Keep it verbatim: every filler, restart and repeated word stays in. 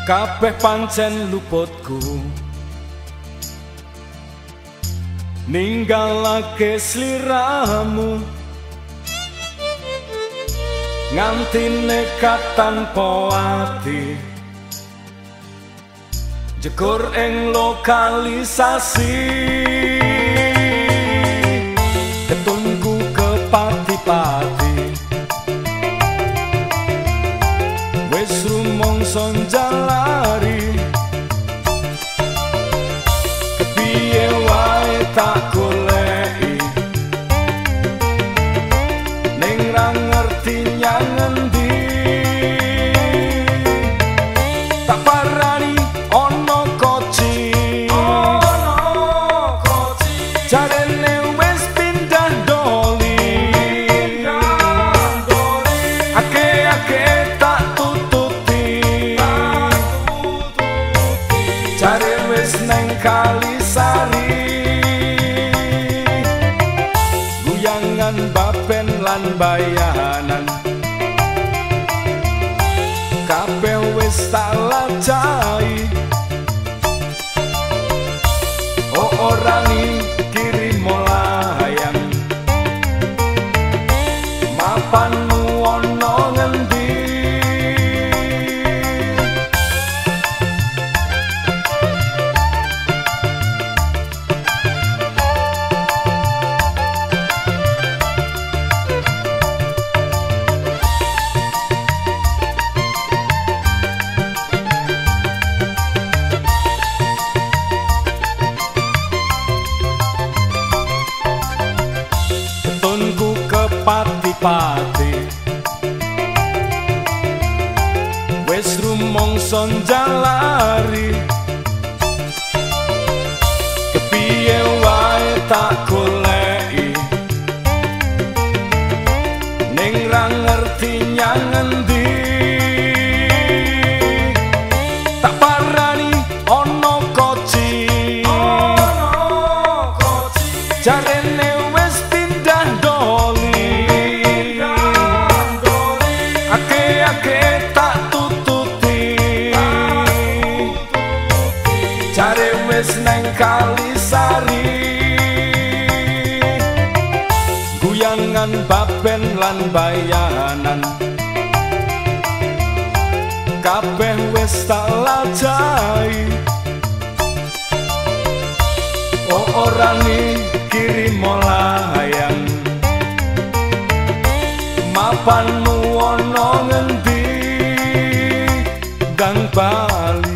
kabeh pancen luputku ninggalake sliramu nganti nekat tanpa ati jegur ing lokalisasi ketunggu ke pati-pati wis rumangsa jalari kepiye wae tak goleki ning ra ngerti nyang endi tak parani ono koci ono koci jarene wis pindah doli ake-ake tak tututi jare wis neng Kalisari guyangan bapen lan bayanan kabeh wis tak lajahi oh orani kiri molayang mapanmu ono ngendi pati-pati wis rumangsa jalari kepiye wae tak goleki ning ra ngerti nyang endi tak parani ono koci ono koci jarene wis pindah doli ake tak tututi jare wis neng Kalisari guyangan baben lan bayanan kabeh wis tak lajahi oh orani kiri molayang mapanmu ono ngendi Gang Bali